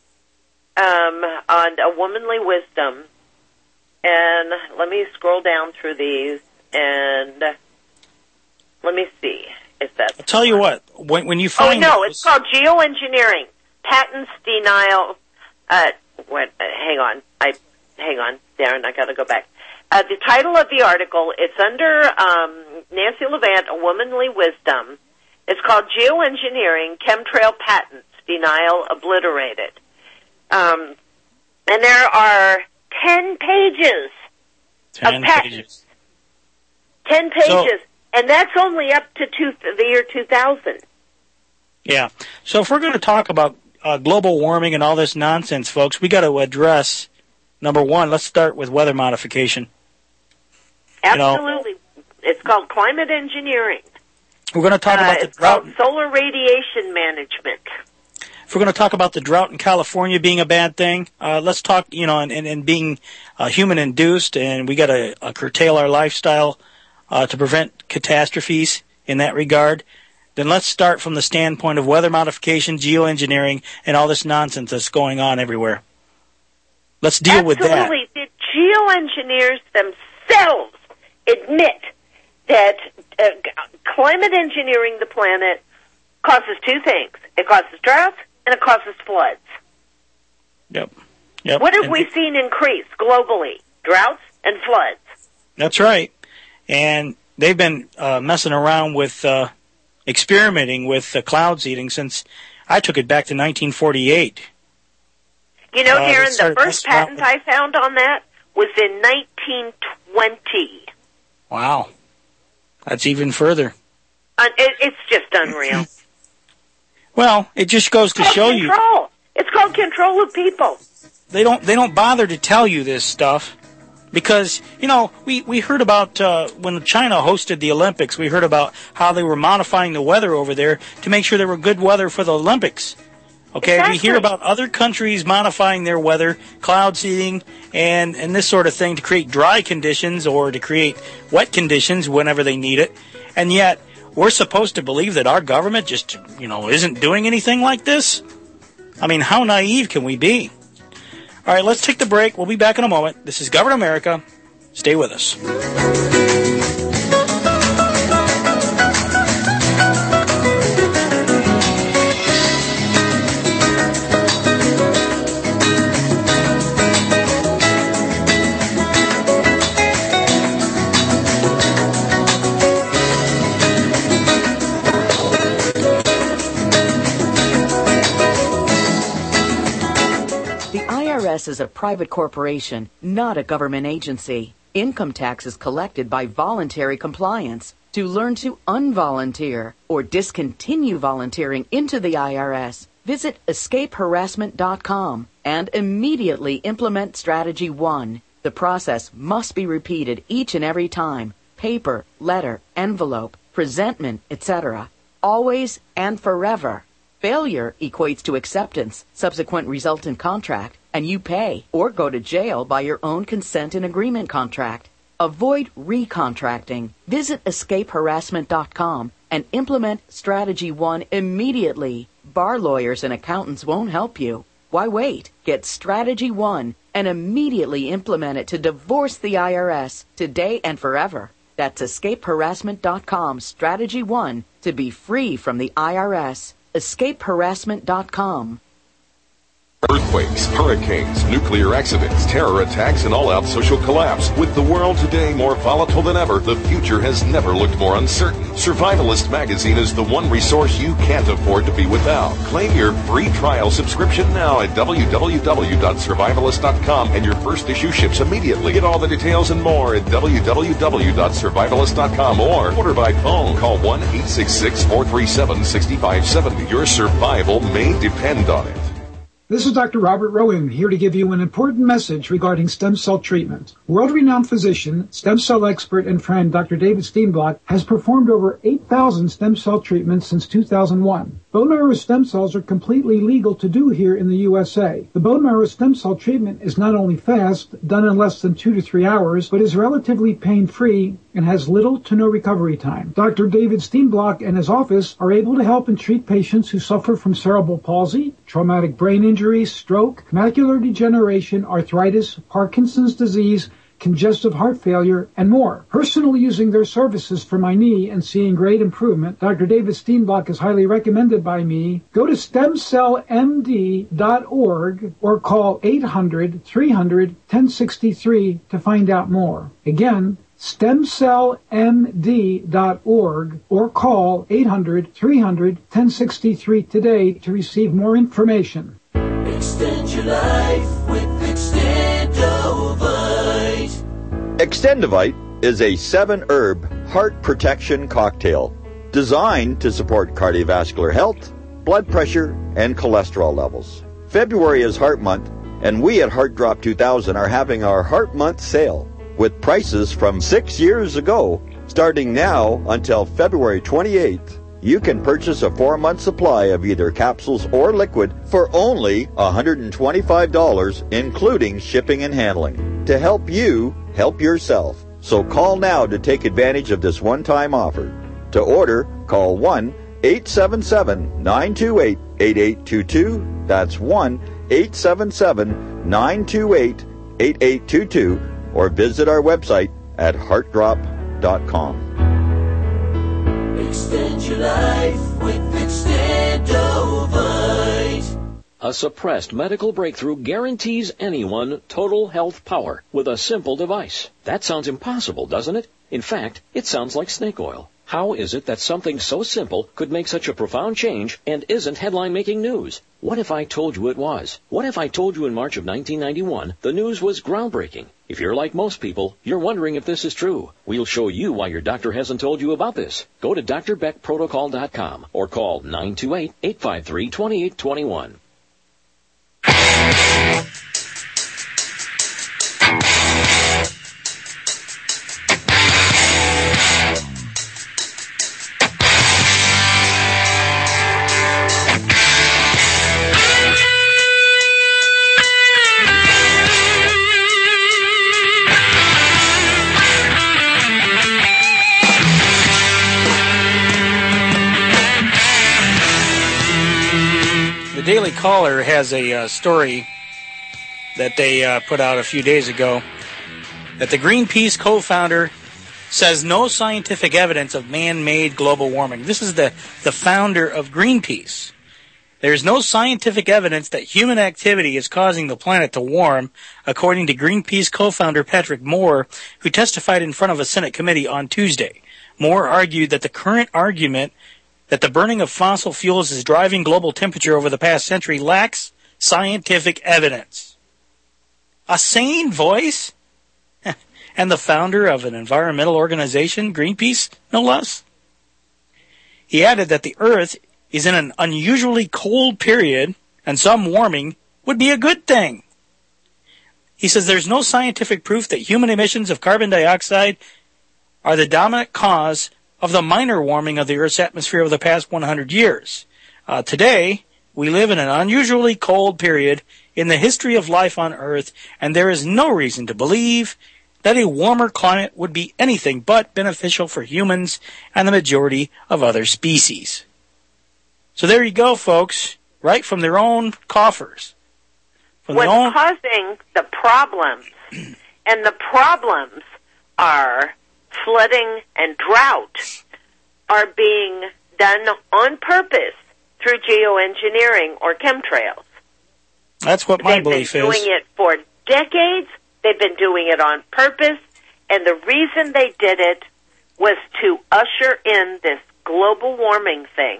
Speaker 7: on A Womanly Wisdom. And let me scroll down through these and let me see if that's...
Speaker 6: I'll tell you what, when you find...
Speaker 7: Oh, no, it's called Geoengineering. Patents Denial... hang on, Darren, I gotta go back. The title of the article, it's under Nancy Levant, A Womanly Wisdom. It's called Geoengineering, Chemtrail Patents Denial Obliterated. And there are 10 pages of patents. 10 pages. And that's only up to the year 2000.
Speaker 6: Yeah. So if we're going to talk about global warming and all this nonsense, folks, we got to address, number one, let's start with weather modification.
Speaker 7: Absolutely. You know, it's called climate engineering.
Speaker 6: We're going to talk about the drought.
Speaker 7: It's called solar radiation management.
Speaker 6: If we're going to talk about the drought in California being a bad thing, let's talk, you know, and being human-induced, and we got to curtail our lifestyle to prevent catastrophes in that regard. Then let's start from the standpoint of weather modification, geoengineering, and all this nonsense that's going on everywhere. Let's deal with that.
Speaker 7: Absolutely. The geoengineers themselves admit that climate engineering the planet causes two things. It causes droughts and it causes floods.
Speaker 6: Yep.
Speaker 7: What have we seen increase globally? Droughts and floods.
Speaker 6: That's right. And they've been messing around with experimenting with cloud seeding since I took it back to 1948.
Speaker 7: You know, Darren, the first patent I found on that was in 1920.
Speaker 6: Wow. That's even further.
Speaker 7: It's just unreal.
Speaker 6: Well, it just goes to show you.
Speaker 7: It's called control of people.
Speaker 6: They don't bother to tell you this stuff because, you know, we heard about when China hosted the Olympics, we heard about how they were modifying the weather over there to make sure there were good weather for the Olympics. Okay, exactly. We hear about other countries modifying their weather, cloud seeding, and this sort of thing to create dry conditions or to create wet conditions whenever they need it. And yet, we're supposed to believe that our government just, you know, isn't doing anything like this? I mean, how naive can we be? All right, let's take the break. We'll be back in a moment. This is Govern America. Stay with us.
Speaker 8: IRS is a private corporation, not a government agency. Income tax is collected by voluntary compliance. To learn to unvolunteer or discontinue volunteering into the IRS, visit escapeharassment.com and immediately implement Strategy 1. The process must be repeated each and every time. Paper, letter, envelope, presentment, etc. Always and forever. Failure equates to acceptance, subsequent resultant contract, and you pay or go to jail by your own consent and agreement contract. Avoid recontracting. Visit escapeharassment.com and implement Strategy 1 immediately. Bar lawyers and accountants won't help you. Why wait? Get Strategy 1 and immediately implement it to divorce the IRS today and forever. That's escapeharassment.com, Strategy 1, to be free from the IRS. escapeharassment.com.
Speaker 11: Earthquakes, hurricanes, nuclear accidents, terror attacks, and all-out social collapse. With the world today more volatile than ever, the future has never looked more uncertain. Survivalist magazine is the one resource you can't afford to be without. Claim your free trial subscription now at www.survivalist.com, and your first issue ships immediately. Get all the details and more at www.survivalist.com or order by phone. Call 1-866-437-6570. Your survival may depend on it.
Speaker 18: This is Dr. Robert Rowan, here to give you an important message regarding stem cell treatment. World-renowned physician, stem cell expert, and friend Dr. David Steenblock has performed over 8,000 stem cell treatments since 2001. Bone marrow stem cells are completely legal to do here in the USA. The bone marrow stem cell treatment is not only fast, done in less than 2 to 3 hours, but is relatively pain-free and has little to no recovery time. Dr. David Steenblock and his office are able to help and treat patients who suffer from cerebral palsy, traumatic brain injury, stroke, macular degeneration, arthritis, Parkinson's disease, congestive heart failure, and more. Personally using their services for my knee and seeing great improvement, Dr. David Steenblock is highly recommended by me. Go to stemcellmd.org or call 800-300-1063 to find out more. Again, stemcellmd.org or call 800-300-1063 today to receive more information.
Speaker 5: Extend your life with Extendovite.
Speaker 19: Extendovite is a 7-herb heart protection cocktail designed to support cardiovascular health, blood pressure, and cholesterol levels. February is Heart Month, and we at Heart Drop 2000 are having our Heart Month sale with prices from 6 years ago. Starting now until February 28th, you can purchase a 4-month supply of either capsules or liquid for only $125, including shipping and handling, to help you help yourself. So call now to take advantage of this one-time offer. To order, call 1-877-928-8822. That's 1-877-928-8822. Or visit our website at heartdrop.com.
Speaker 5: Extend your life with Extendovite.
Speaker 16: A suppressed medical breakthrough guarantees anyone total health power with a simple device. That sounds impossible, doesn't it? In fact, it sounds like snake oil. How is it that something so simple could make such a profound change and isn't headline-making news? What if I told you it was? What if I told you in March of 1991 the news was groundbreaking? If you're like most people, you're wondering if this is true. We'll show you why your doctor hasn't told you about this. Go to drbeckprotocol.com or call 928-853-2821.
Speaker 6: The Daily Caller has a story that they put out a few days ago that the Greenpeace co-founder says no scientific evidence of man-made global warming. This is the founder of Greenpeace. There's no scientific evidence that human activity is causing the planet to warm, according to Greenpeace co-founder Patrick Moore, who testified in front of a Senate committee on Tuesday. Moore argued that the current argument that the burning of fossil fuels is driving global temperature over the past century lacks scientific evidence. A sane voice? And the founder of an environmental organization, Greenpeace, no less? He added that the Earth is in an unusually cold period, and some warming would be a good thing. He says there's no scientific proof that human emissions of carbon dioxide are the dominant cause of the minor warming of the Earth's atmosphere over the past 100 years. Today, we live in an unusually cold period in the history of life on Earth, and there is no reason to believe that a warmer climate would be anything but beneficial for humans and the majority of other species. So there you go, folks, right from their own coffers.
Speaker 7: What's causing the problems, and the problems are flooding and drought, are being done on purpose through geoengineering or chemtrails.
Speaker 6: That's what my belief is.
Speaker 7: They've been doing it for decades. They've been doing it on purpose. And the reason they did it was to usher in this global warming thing.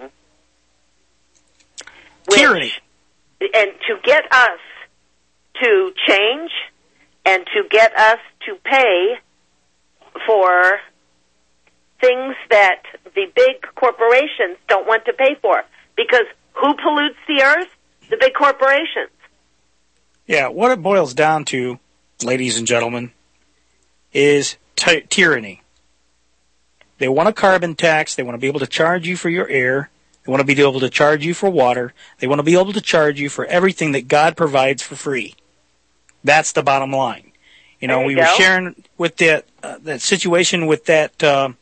Speaker 6: Tyranny.
Speaker 7: And to get us to change and to get us to pay for things that the big corporations don't want to pay for. Because who pollutes the earth? The big corporations.
Speaker 6: Yeah, what it boils down to, ladies and gentlemen, is tyranny. They want a carbon tax. They want to be able to charge you for your air. They want to be able to charge you for water. They want to be able to charge you for everything that God provides for free. That's the bottom line. You know, we were sharing with that situation with that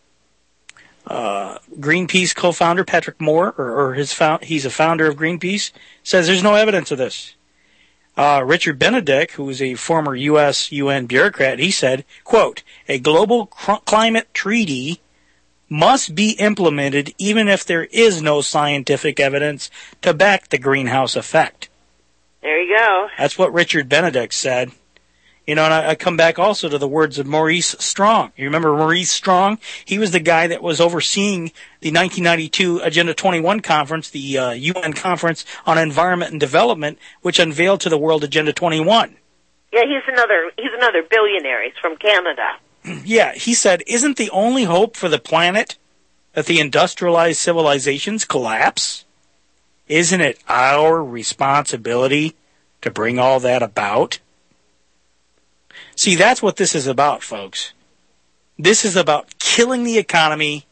Speaker 6: Greenpeace co-founder, Patrick Moore, or he's a founder of Greenpeace, says there's no evidence of this. Richard Benedict, who was a former U.S. UN bureaucrat, he said, quote, a global climate treaty must be implemented even if there is no scientific evidence to back the greenhouse effect.
Speaker 7: There you go.
Speaker 6: That's what Richard Benedict said. You know, and I come back also to the words of Maurice Strong. You remember Maurice Strong? He was the guy that was overseeing the 1992 Agenda 21 conference, the UN Conference on Environment and Development, which unveiled to the world Agenda 21.
Speaker 7: Yeah, he's another billionaire. He's from Canada.
Speaker 6: Yeah, he said, isn't the only hope for the planet that the industrialized civilizations collapse? Isn't it our responsibility to bring all that about? See, that's what this is about, folks. This is about killing the economy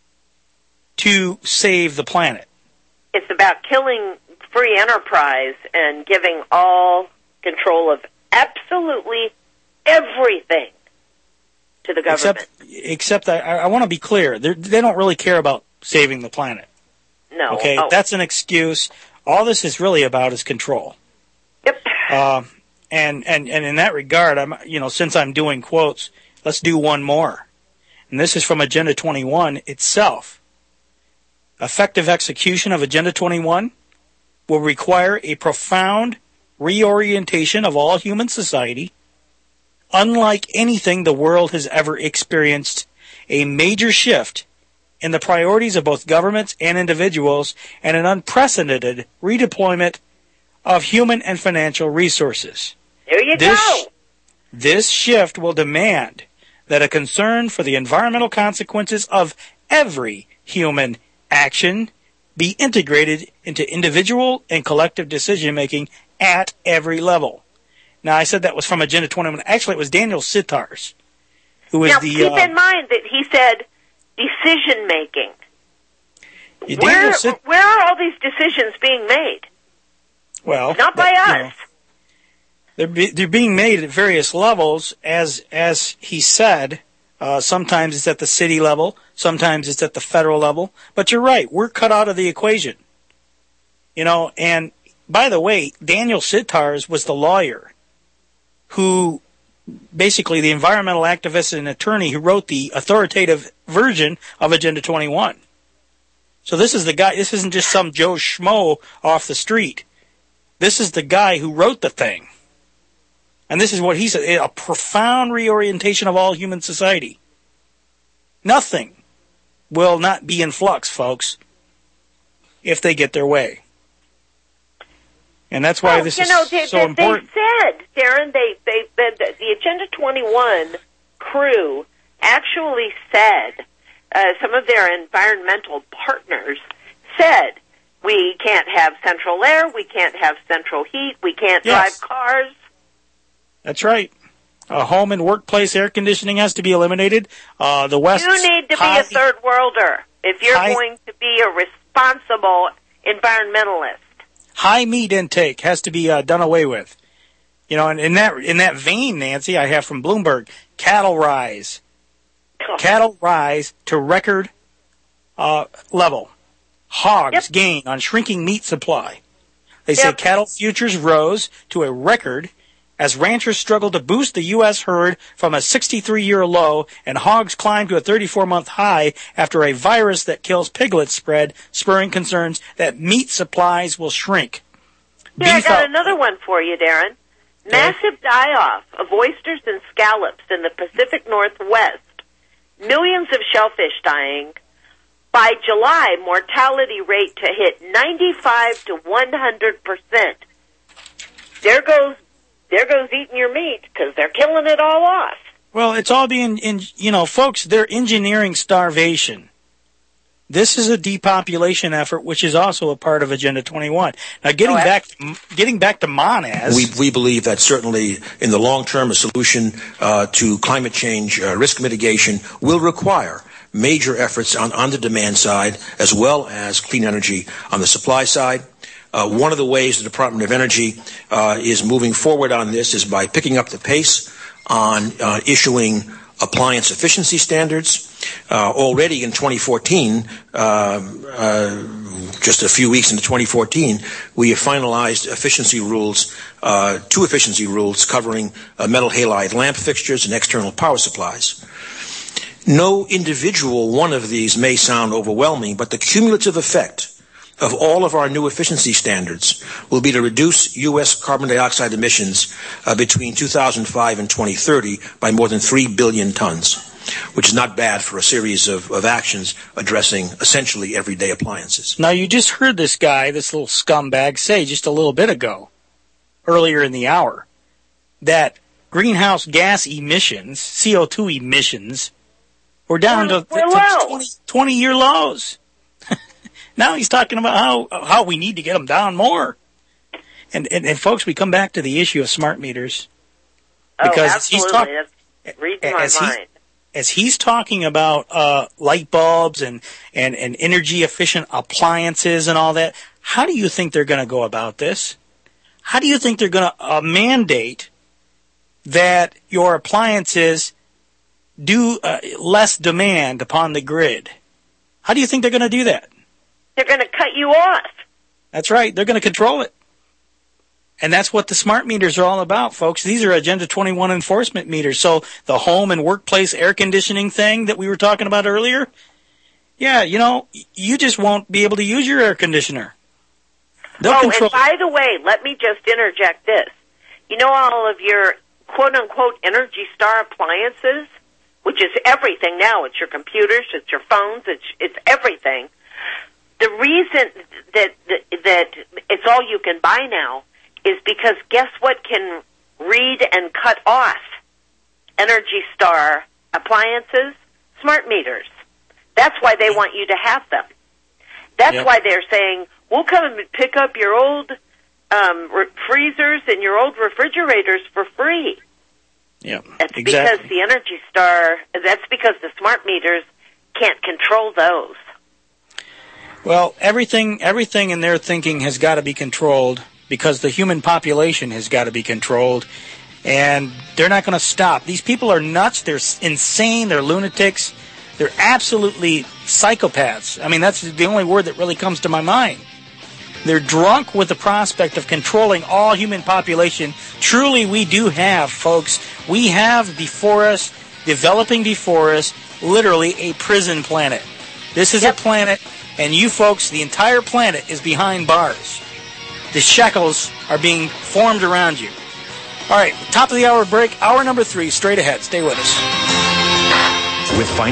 Speaker 6: to save the planet.
Speaker 7: It's about killing free enterprise and giving all control of absolutely everything to the government.
Speaker 6: Except I want to be clear. They don't really care about saving the planet.
Speaker 7: No.
Speaker 6: Okay, that's an excuse. All this is really about is control.
Speaker 7: Yep.
Speaker 6: And in that regard, since I'm doing quotes, let's do one more. And this is from Agenda 21 itself. Effective execution of Agenda 21 will require a profound reorientation of all human society, unlike anything the world has ever experienced, a major shift in the priorities of both governments and individuals, and an unprecedented redeployment of human and financial resources.
Speaker 7: There you go.
Speaker 6: This shift will demand that a concern for the environmental consequences of every human action be integrated into individual and collective decision-making at every level. Now, I said that was from Agenda 21. Actually, it was Daniel Sitars, who was
Speaker 7: keep in mind that he said decision-making. Where are all these decisions being made?
Speaker 6: Well,
Speaker 7: not by us.
Speaker 6: They're being made at various levels, as he said. Sometimes it's at the city level, sometimes it's at the federal level. But you're right, we're cut out of the equation. You know, and by the way, Daniel Sitars was the lawyer who, basically the environmental activist and attorney who wrote the authoritative version of Agenda 21. So this is the guy, this isn't just some Joe Schmo off the street. This is the guy who wrote the thing. And this is what he said, a profound reorientation of all human society. Nothing will not be in flux, folks, if they get their way. And that's why this is so important.
Speaker 7: They said, Darren, the Agenda 21 crew actually said, some of their environmental partners said, we can't have central air, we can't have central heat, we can't drive cars.
Speaker 6: That's right. Home and workplace air conditioning has to be eliminated. The West.
Speaker 7: You need to be a third worlder if you're going to be a responsible environmentalist.
Speaker 6: High meat intake has to be done away with. You know, and in that vein, Nancy, I have from Bloomberg, cattle rise to record level. Hogs gain on shrinking meat supply. They say cattle futures rose to a record as ranchers struggle to boost the U.S. herd from a 63-year low, and hogs climbed to a 34-month high after a virus that kills piglets spread, spurring concerns that meat supplies will shrink.
Speaker 7: Here, I got another one for you, Darren. Massive die-off of oysters and scallops in the Pacific Northwest. Millions of shellfish dying. By July, mortality rate to hit 95 to 100%. There goes eating your meat because they're killing it all off.
Speaker 6: Well, it's all being, folks, they're engineering starvation. This is a depopulation effort, which is also a part of Agenda 21. Now, getting back to Monaz.
Speaker 10: We believe that certainly in the long term, a solution to climate change risk mitigation will require major efforts on the demand side as well as clean energy on the supply side. One of the ways the Department of Energy is moving forward on this is by picking up the pace on issuing appliance efficiency standards. Already in 2014, just a few weeks into 2014, we have finalized efficiency rules, 2 efficiency rules covering metal halide lamp fixtures and external power supplies. No individual one of these may sound overwhelming, but the cumulative effect of all of our new efficiency standards will be to reduce U.S. carbon dioxide emissions between 2005 and 2030 by more than 3 billion tons, which is not bad for a series of actions addressing essentially everyday appliances.
Speaker 6: Now, you just heard this guy, this little scumbag, say just a little bit ago, earlier in the hour, that greenhouse gas emissions, CO2 emissions, were down to 20-year lows. Now he's talking about how we need to get them down more. And folks, we come back to the issue of smart meters. Because
Speaker 7: absolutely. That's reading my mind.
Speaker 6: As he's talking about light bulbs and energy efficient appliances and all that, how do you think they're going to go about this? How do you think they're going to mandate that your appliances do less demand upon the grid? How do you think they're going to do that?
Speaker 7: They're going to cut you off.
Speaker 6: That's right. They're going to control it. And that's what the smart meters are all about, folks. These are Agenda 21 enforcement meters. So the home and workplace air conditioning thing that we were talking about earlier, yeah, you just won't be able to use your air conditioner.
Speaker 7: And by the way, let me just interject this. All of your quote-unquote Energy Star appliances, which is everything now. It's your computers, it's your phones, it's everything. The reason that it's all you can buy now is because guess what can read and cut off Energy Star appliances? Smart meters. That's why they want you to have them. That's why they're saying, we'll come and pick up your old freezers and your old refrigerators for free.
Speaker 6: Yeah,
Speaker 7: that's because the Energy Star, that's because the smart meters can't control those.
Speaker 6: Well, everything in their thinking has got to be controlled because the human population has got to be controlled, and they're not going to stop. These people are nuts. They're insane. They're lunatics. They're absolutely psychopaths. I mean, that's the only word that really comes to my mind. They're drunk with the prospect of controlling all human population. Truly, we do have, folks, we have before us, developing before us, literally a prison planet. This is a planet, and you folks, the entire planet is behind bars. The shackles are being formed around you. All right, top of the hour break, hour number 3, straight ahead. Stay with us.
Speaker 3: With